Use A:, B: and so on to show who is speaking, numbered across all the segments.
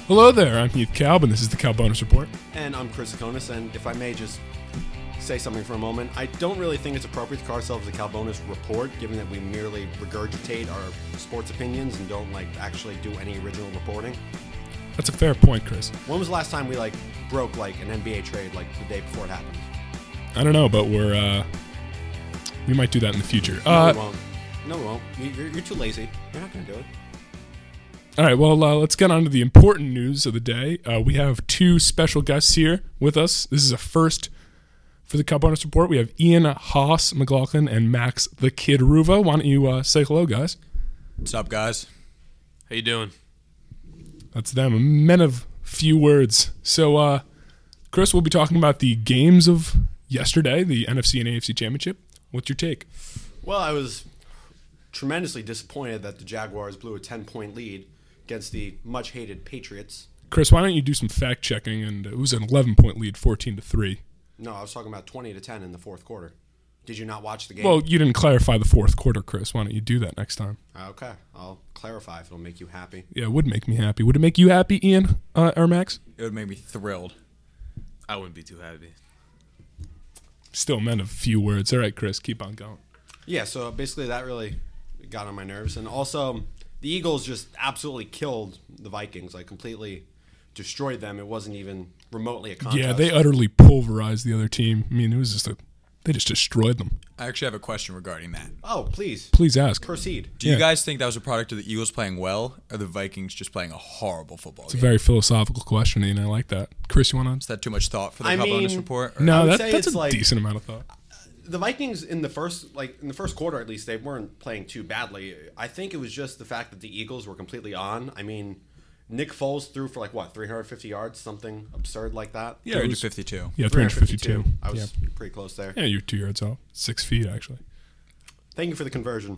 A: Hello there, I'm Heath Kalb, and this is the Cal Bonus Report.
B: And I'm Chris Akonis, and if I may just say something for a moment, I don't really think it's appropriate to call ourselves the Cal Bonus Report, given that we merely regurgitate our sports opinions and don't actually do any original reporting.
A: That's a fair point, Chris.
B: When was the last time we broke an NBA trade the day before it happened?
A: I don't know, but we might do that in the future.
B: No, we won't. No, we won't. You're too lazy. You're not going to do it.
A: All right, well, let's get on to the important news of the day. We have two special guests here with us. This is a first for the Cal Bonus Report. We have Ian Haas McLaughlin and Max the Kid Ruva. Why don't you say hello, guys?
C: What's up, guys?
D: How you doing?
A: That's them, men of few words. So, Chris, we'll be talking about the games of yesterday, the NFC and AFC Championship. What's your take?
B: Well, I was tremendously disappointed that the Jaguars blew a 10-point lead against the much-hated Patriots.
A: Chris, why don't you do some fact-checking? And it was an 11-point lead, 14-3.
B: No, I was talking about 20-10 in the fourth quarter. Did you not watch the game?
A: Well, you didn't clarify the fourth quarter, Chris. Why don't you do that next time?
B: Okay, I'll clarify if it'll make you happy.
A: Yeah, it would make me happy. Would it make you happy, Ian or Max?
C: It would make me thrilled.
D: I wouldn't be too happy.
A: Still men of few words. All right, Chris, keep on going.
B: Yeah, so basically that really got on my nerves. And also, the Eagles just absolutely killed the Vikings, completely destroyed them. It wasn't even remotely a contest.
A: Yeah, they utterly pulverized the other team. I mean, it was they just destroyed them.
C: I actually have a question regarding that.
B: Oh, please.
A: Please ask.
B: Proceed.
C: Do you guys think that was a product of the Eagles playing well or the Vikings just playing a horrible football
A: It's a
C: game?
A: very philosophical question, Ian. I like that. Chris, you want
C: Is that too much thought for the
B: I
C: Cal Bonus
B: mean-
C: Report?
A: to? No,
B: would
A: that's
B: say
A: a
B: it's
A: decent amount of thought.
B: The Vikings in the first quarter, at least, they weren't playing too badly. I think it was just the fact that the Eagles were completely on. I mean, Nick Foles threw for 350 yards, something absurd like that.
A: Yeah, it was-
C: 352.
A: Yeah, 352.
B: I was pretty close there.
A: Yeah, you're 2 yards off. 6 feet, actually.
B: Thank you for the conversion.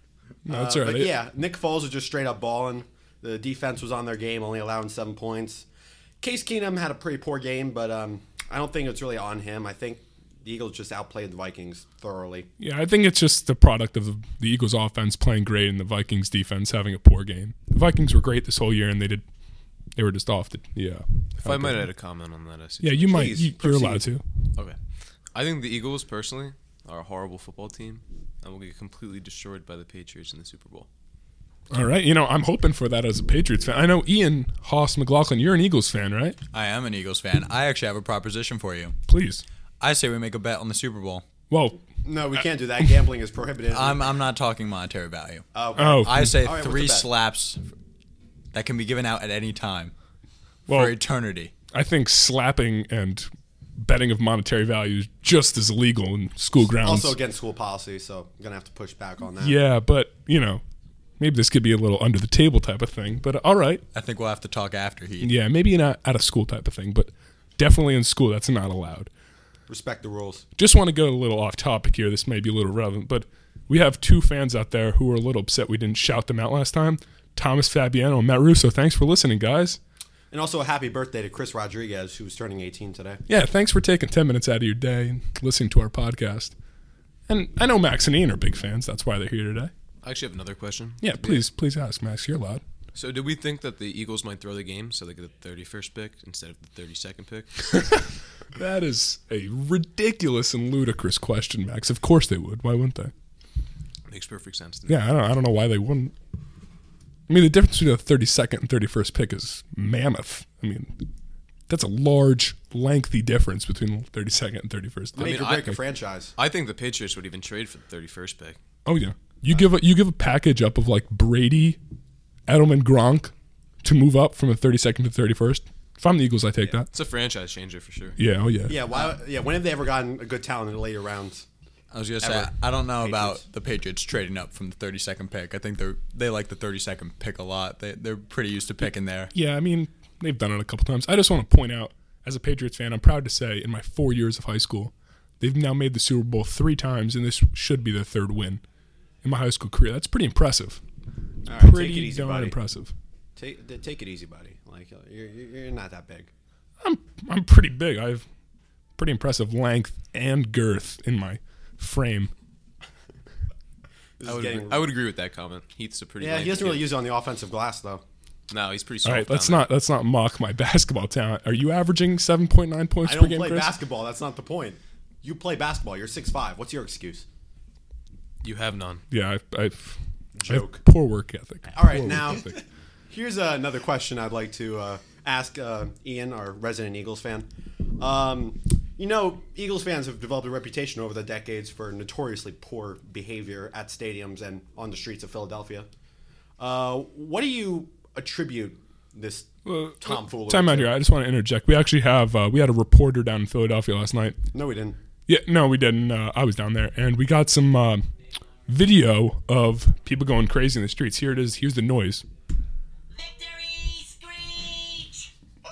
A: No, that's all right.
B: But yeah, Nick Foles was just straight up balling. The defense was on their game, only allowing 7 points. Case Keenum had a pretty poor game, but I don't think it's really on him. I think the Eagles just outplayed the Vikings thoroughly.
A: Yeah, I think it's just the product of the Eagles' offense playing great and the Vikings' defense having a poor game. The Vikings were great this whole year, and they were just off.
D: If I might add a comment on that, I see.
A: Yeah, you might.
B: Please,
A: You're
B: proceed.
A: allowed to.
D: Okay. I think the Eagles, personally, are a horrible football team and will get completely destroyed by the Patriots in the Super Bowl.
A: All right. I'm hoping for that as a Patriots fan. I know Ian Haas McLaughlin, you're an Eagles fan, right?
C: I am an Eagles fan. I actually have a proposition for you.
A: Please.
C: I say we make a bet on the Super Bowl.
A: Well,
B: No, we can't do that. Gambling is prohibited.
C: I'm not talking monetary value.
B: Okay.
A: oh,
C: I say
B: All right, what's the
C: 3
B: bet?
C: slaps that can be given out at any time
A: well,
C: for eternity.
A: I think slapping and betting of monetary value is just as illegal in school grounds.
B: Also against school policy, so I'm going to have to push back on that.
A: Yeah, but, maybe this could be a little under the table type of thing. But all right.
C: I think we'll have to talk after Heath.
A: Yeah, maybe not out of school type of thing, but definitely in school, that's not allowed.
B: Respect the rules.
A: Just want to go a little off topic here. This may be a little relevant, but we have two fans out there who are a little upset we didn't shout them out last time. Thomas Fabiano and Matt Russo. Thanks for listening, guys.
B: And also a happy birthday to Chris Rodriguez, who was turning 18 today.
A: Yeah, thanks for taking 10 minutes out of your day and listening to our podcast. And I know Max and Ian are big fans. That's why they're here today.
D: I actually have another question.
A: Yeah, please ask, Max. You're loud.
D: So did we think that the Eagles might throw the game so they get the 31st pick instead of the 32nd pick?
A: That is a ridiculous and ludicrous question, Max. Of course they would. Why wouldn't they?
D: Makes perfect sense to me.
A: Yeah, I don't know why they wouldn't. I mean, the difference between the 32nd and 31st pick is mammoth. I mean, that's a large, lengthy difference between 32nd and 31st.
B: Make or
D: I-
B: break a franchise.
D: I think the Patriots would even trade for the 31st pick.
A: Oh yeah, you give a package up of Brady, Edelman, Gronk to move up from the 32nd to 31st. If I'm the Eagles, I take that.
D: It's a franchise changer for sure.
A: Yeah, oh yeah.
B: Yeah, when have they ever gotten a good talent in the later rounds?
C: I was going to say,
B: Ever.
C: I don't know
B: Patriots.
C: about the Patriots trading up from the 32nd pick. I think they like the 32nd pick a lot. They're pretty used to picking there.
A: Yeah, I mean, they've done it a couple times. I just want to point out, as a Patriots fan, I'm proud to say in my 4 years of high school, they've now made the Super Bowl 3 times, and this should be their 3rd win in my high school career. That's pretty impressive.
B: All right, take it
A: Pretty
B: easy,
A: darn
B: buddy.
A: impressive.
B: Take it easy, buddy. You're not that big.
A: I'm pretty big. I have pretty impressive length and girth in my frame.
B: This is getting.
D: I would agree with that comment. Heath's a pretty
B: Yeah, he
D: lanky
B: doesn't really
D: kid.
B: use it on the offensive glass though.
D: No, he's pretty
A: All
D: soft.
A: right, let's not mock my basketball talent. Are you averaging 7.9 points
B: I
A: per
B: don't
A: game,
B: play
A: Chris?
B: basketball. That's not the point. You play basketball. You're 6'5". What's your excuse?
D: You have none.
A: Yeah, I
B: Joke.
A: have poor work ethic.
B: All right,
A: Poor work
B: now
A: ethic.
B: here's another question I'd like to ask Ian, our resident Eagles fan. Eagles fans have developed a reputation over the decades for notoriously poor behavior at stadiums and on the streets of Philadelphia. What do you attribute this tomfoolery
A: Time out
B: to?
A: here. I just want to interject. We actually have we had a reporter down in Philadelphia last night.
B: No, we didn't.
A: Yeah, no, we didn't. I was down there, and we got some video of people going crazy in the streets. Here it is. Here's the noise.
E: Victory screech!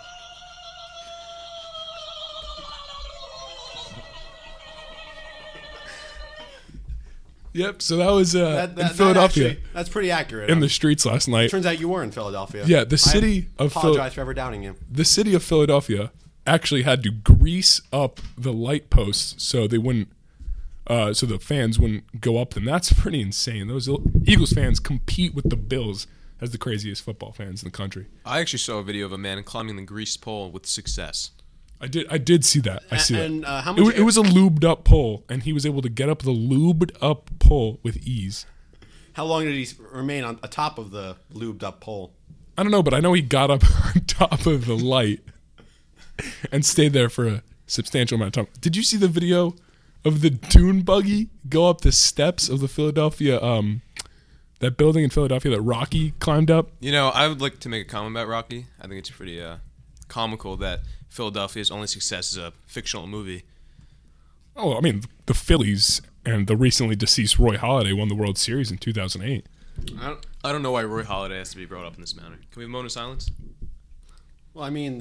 A: Yep. So that was in
B: That
A: Philadelphia,
B: actually, that's pretty accurate.
A: in the streets last night.
B: Turns out you were in Philadelphia.
A: Yeah, the city
B: I
A: of
B: apologize for ever doubting you.
A: The city of Philadelphia actually had to grease up the light posts so they wouldn't, so the fans wouldn't go up them. That's pretty insane. Those Eagles fans compete with the Bills as the craziest football fans in the country.
D: I actually saw a video of a man climbing the greased pole with success.
A: I did see that. I see
B: And
A: that.
B: how much
A: It was a lubed up pole, and he was able to get up the lubed up pole with ease.
B: How long did he remain on atop of the lubed up pole?
A: I don't know, but I know he got up on top of the light and stayed there for a substantial amount of time. Did you see the video of the dune buggy go up the steps of the Philadelphia, that building in Philadelphia that Rocky climbed up?
D: You know, I would like to make a comment about Rocky. I think it's pretty comical that Philadelphia's only success is a fictional movie.
A: Oh, I mean, the Phillies and the recently deceased Roy Halladay won the World Series in 2008.
D: I don't know why Roy Halladay has to be brought up in this manner. Can we have a moment of silence?
B: Well, I mean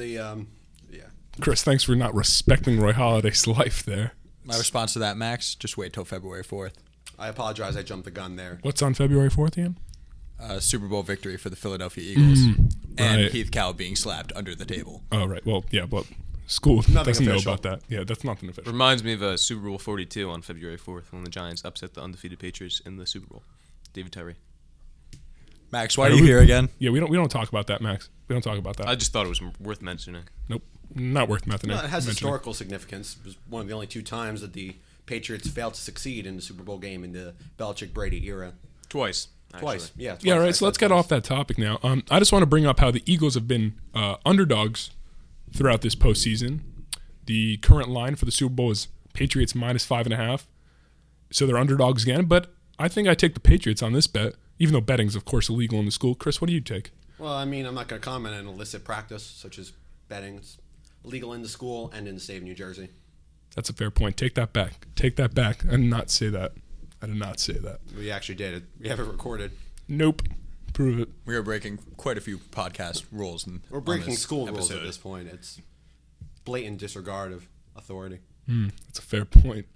A: Chris, thanks for not respecting Roy Halladay's life there.
C: My response to that, Max, just wait till February 4th.
B: I apologize. I jumped the gun there.
A: What's on February 4th, Ian?
C: Super Bowl victory for the Philadelphia Eagles. And
A: right.
C: Heath Cow being slapped under the table.
A: Oh, right. Well, yeah, but school
B: Nothing
A: doesn't know
B: official.
A: about that. Yeah, that's nothing official.
D: Reminds me of Super Bowl 42 on February 4th when the Giants upset the undefeated Patriots in the Super Bowl. David Tyree.
C: Max, why are you here again?
A: Yeah, we don't talk about that, Max. We don't talk about that.
D: I just thought it was worth mentioning.
A: Nope, not worth mentioning.
B: No, it has
A: mentioning.
B: historical significance. It was one of the only two times that the Patriots failed to succeed in the Super Bowl game in the Belichick-Brady era.
D: Twice.
B: Twice.
D: actually.
B: Yeah. Twice.
A: Yeah,
B: I
A: right. So
B: said
A: let's get
B: twice.
A: off that topic now. I just want to bring up how the Eagles have been underdogs throughout this postseason. The current line for the Super Bowl is Patriots -5.5. So they're underdogs again. But I think I take the Patriots on this bet, even though betting's, of course, illegal in the school. Chris, what do you take?
B: Well, I mean, I'm not going to comment on illicit practice such as betting. It's illegal in the school and in the state of New Jersey.
A: That's a fair point. Take that back. Take that back. I did not say that. I did not say that.
B: We actually did it. We have it recorded.
A: Nope. Prove it.
C: We are breaking quite a few podcast rules.
B: We're
C: on
B: breaking
C: this
B: school rules
C: episode.
B: at this point. It's blatant disregard of authority.
A: That's a fair point.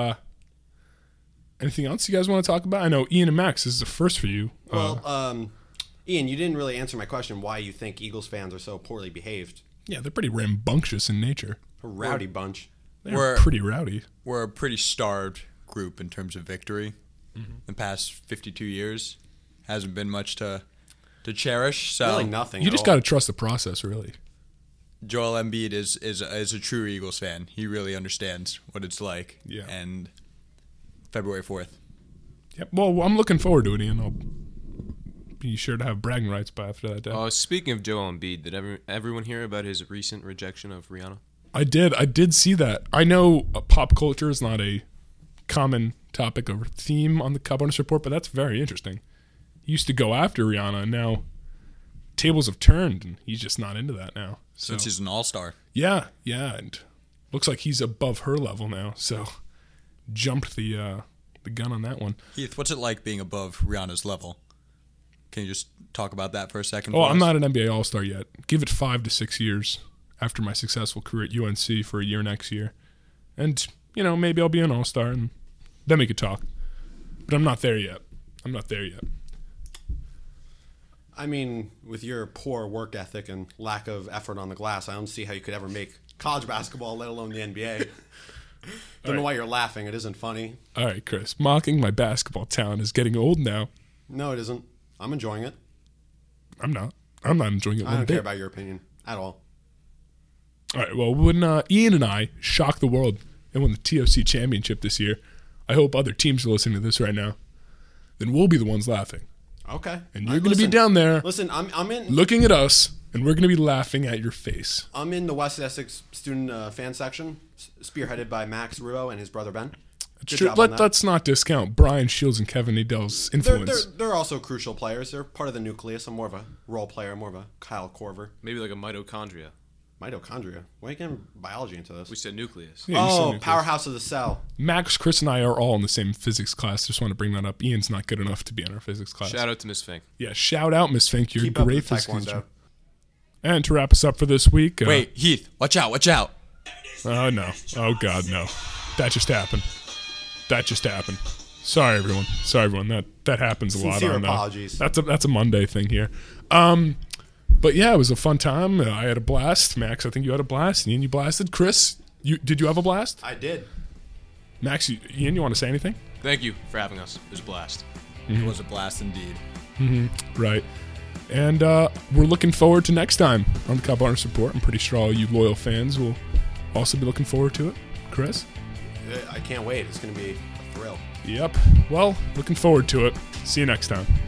A: Anything else you guys want to talk about? I know Ian and Max, this is the first for you.
B: Well, Ian, you didn't really answer my question why you think Eagles fans are so poorly behaved.
A: Yeah, they're pretty rambunctious in nature.
B: A rowdy bunch.
A: They're
C: We're-
A: pretty rowdy.
C: We're a pretty starved group in terms of victory. The past 52 years hasn't been much to cherish. So
B: Really nothing.
A: You
B: at
A: just
B: all.
A: got to trust the process, really.
C: Joel Embiid is a true Eagles fan. He really understands what it's like.
A: Yeah.
C: And February 4th.
A: Yep. Well, I'm looking forward to it, Ian. I'll be sure to have bragging rights by after that day.
D: Speaking of Joel Embiid, did everyone hear about his recent rejection of Rihanna?
A: I did see that. I know pop culture is not a common topic or theme on the Cup Bonus Report, but that's very interesting. He used to go after Rihanna, and now tables have turned, and he's just not into that now. So,
C: Since he's an all-star.
A: yeah, and looks like he's above her level now. So jumped the gun on that one.
C: Heath, what's it like being above Rihanna's level? Can you just talk about that for a second?
A: Oh,
C: for
A: I'm
C: us?
A: not an NBA All-Star yet. Give it 5 to 6 years after my successful career at UNC for a year next year. And, maybe I'll be an All-Star, and then we could talk. But I'm not there yet.
B: I mean, with your poor work ethic and lack of effort on the glass, I don't see how you could ever make college basketball, let alone the NBA. Don't know why you're laughing. It isn't funny.
A: All right, Chris. Mocking my basketball talent is getting old now.
B: No, it isn't. I'm enjoying it.
A: I'm not. I'm not enjoying it
B: I
A: one
B: don't care
A: bit.
B: about your opinion at all.
A: All right, well, when Ian and I shocked the world and won the TOC championship this year, I hope other teams are listening to this right now. Then we'll be the ones laughing.
B: Okay.
A: And you're going to be down there
B: Listen, I'm in.
A: looking at us, and we're going to be laughing at your face.
B: I'm in the West Essex student fan section, spearheaded by Max Ruo and his brother Ben. Good
A: Sure,
B: job on that.
A: let's not discount Brian Shields and Kevin Adell's influence.
B: They're also crucial players. They're part of the nucleus. I'm more of a role player, more of a Kyle Korver.
D: Maybe like a mitochondria.
B: Mitochondria. Why are you getting biology into this?
D: We said nucleus.
A: Yeah, you said
B: Oh,
A: nucleus.
B: powerhouse of the cell.
A: Max, Chris, and I are all in the same physics class. Just want to bring that up. Ian's not good enough to be in our physics class.
D: Shout out to Miss Fink.
A: Yeah, shout out, Miss Fink. You're
B: Keep
A: a
B: up
A: great
B: the
A: physics
B: taekwondo.
A: teacher. And to wrap us up for this week.
C: Wait, Heath, watch out, watch out.
A: Oh, no. Oh, God, no. That just happened. That just happened. Sorry, everyone. That happens a lot.
B: Sincere
A: on
B: apologies.
A: That's a Monday thing here. But yeah, it was a fun time. I had a blast. Max, I think you had a blast. Ian, you blasted. Chris, did you have a blast?
B: I did.
A: Max, Ian, you want to say anything?
D: Thank you for having us. It was a blast.
C: It was a blast indeed.
A: Right. And we're looking forward to next time on the Cup Honors Report. I'm pretty sure all you loyal fans will also be looking forward to it. Chris?
B: I can't wait. It's going to be a thrill.
A: Yep. Well, looking forward to it. See you next time.